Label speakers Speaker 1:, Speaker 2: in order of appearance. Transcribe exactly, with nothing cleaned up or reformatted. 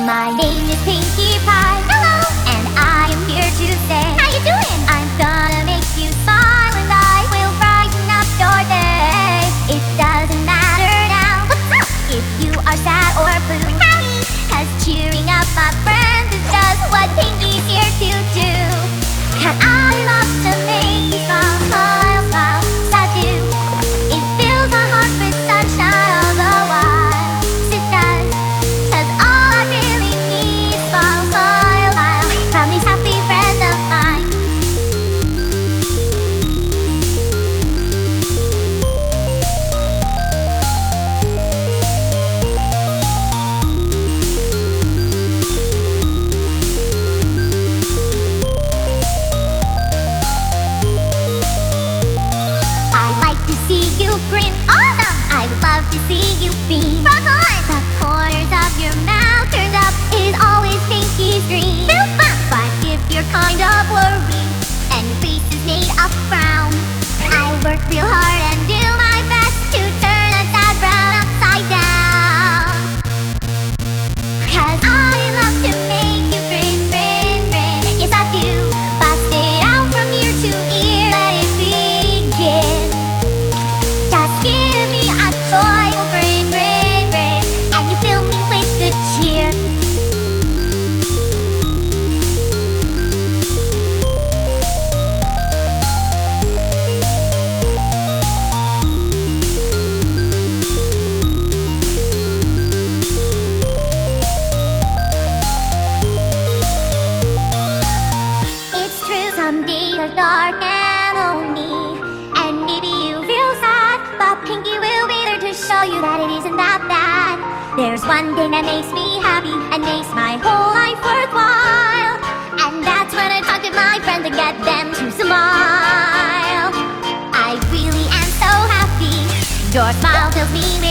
Speaker 1: My name is Pinkie Pie. Hello. And I am here to say, how you doing? I'm gonna make you smile and I will brighten up your day. It doesn't matter now. What's up? If you are sad or blue. Howdy. Cause cheering up my friends is just what Pinkie's here to do. Cause I love to make you smile, smile, smile. I do. It fills my heart with sunshine all the while. It does. Cause all I really need is smile, smile, smile from these happy friends of mine. I like to see you grin. Awesome! I love to see you beam. Rock on! The corners of your mouth turned up is always Pinkie's dream. Super! But if you're kind of worried and your face is made of frown, I work real hard and do my best to turn a sad frown upside down. Cause I love to make you grin, grin, grin. Yes, I do. Bust it out from ear to ear, let it begin. Just give me a joyful grin, grin, grin, and you fill me with good cheer. It's true, some days are dark and lonely, and maybe you feel sad, but Pinkie will be there to show you that it isn't that bad. There's one thing that makes me happy and makes my whole life worthwhile, and that's when I talk to my friends and get them to smile. I really am so happy. Your smile fills me